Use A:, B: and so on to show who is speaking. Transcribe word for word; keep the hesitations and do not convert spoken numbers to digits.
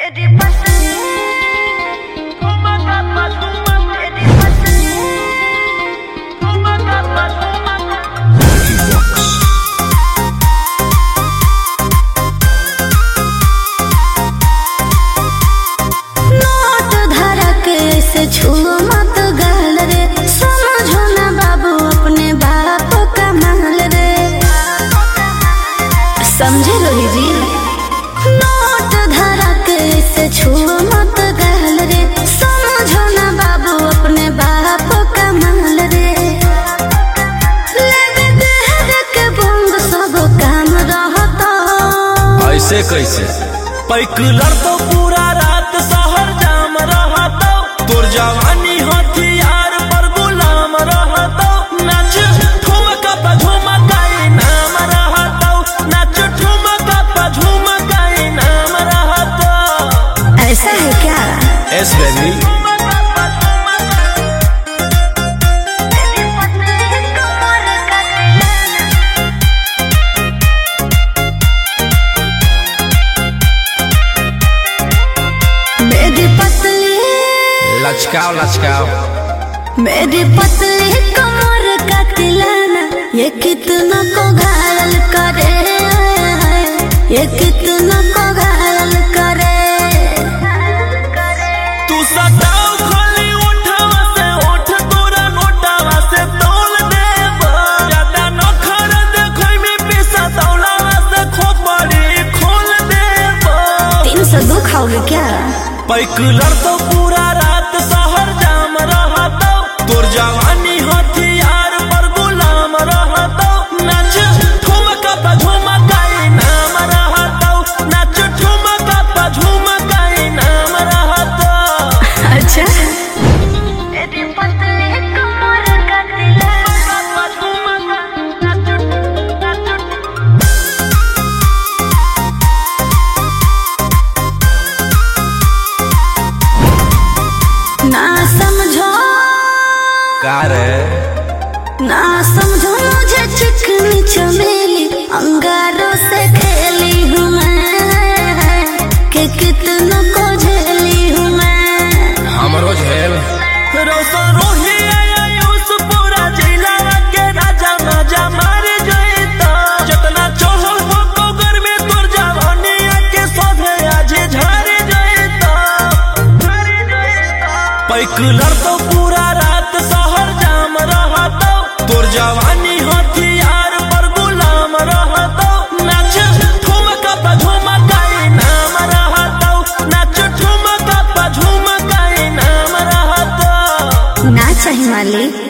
A: समझे रोही जी, नोट धरा के से छुओ मत गहल रे, समझो ना बाबू अपने बाप का माल रे। लेवे देह के बंग सब काम रहता।
B: ऐसे कैसे पैक लड़तो पूरा रात शहर जाम रहता, तोर जवानी हथियार पर गुलाम रहता। नाच ठुमका पे झुमकाई नाम रहता, नाच ठुमका पे झुमकाई नाम रहता।
A: ऐसा है क्या?
B: एस बेबी लचकाओ लचकाओ
A: मेरी पतली कमर का तिलाना, ये कितना को घायल करे, ये कितना को घायल करे।
B: तू सताओ खाली उठावा से उठ तोरा नोटावा से तोल देब, ज्यादा न खरद खोई में पैसा तौलावा से खोपड़ी खोल देब।
A: तीन सौ दो खाओगे क्या?
B: पैक लड़तो पूरा रात शहर जाम रहता, तोर जवानी हथियार पर गुलाम रहता। नाच ठुमका पे झुमकाई नाम रहता, नाच ठुमका पे झुमकाई नाम रहता।
A: अच्छा ना समझो
B: का रे,
A: ना समझो मुझे चिकनी चमेली, अंगारों से खेली हूँ मैं, कि कितना को झेली हूँ मैं।
B: हमरो झेल रोशन रोही आयुष पूरा जिला के राजा मजा मार जइता। जितना चढ़ल हो गोगर में तोर जवानी के सोधे आज झर जइता। पैक लड़तो पूरा रात शहर जाम रहता, तोर जवानी हथियार पर गुलाम रहता। नाच ठुमका पे झुमकाई नाम रहता, नाच ठुमका पे झुमकाई नाम रहता।
A: ना चाहिए मालिक।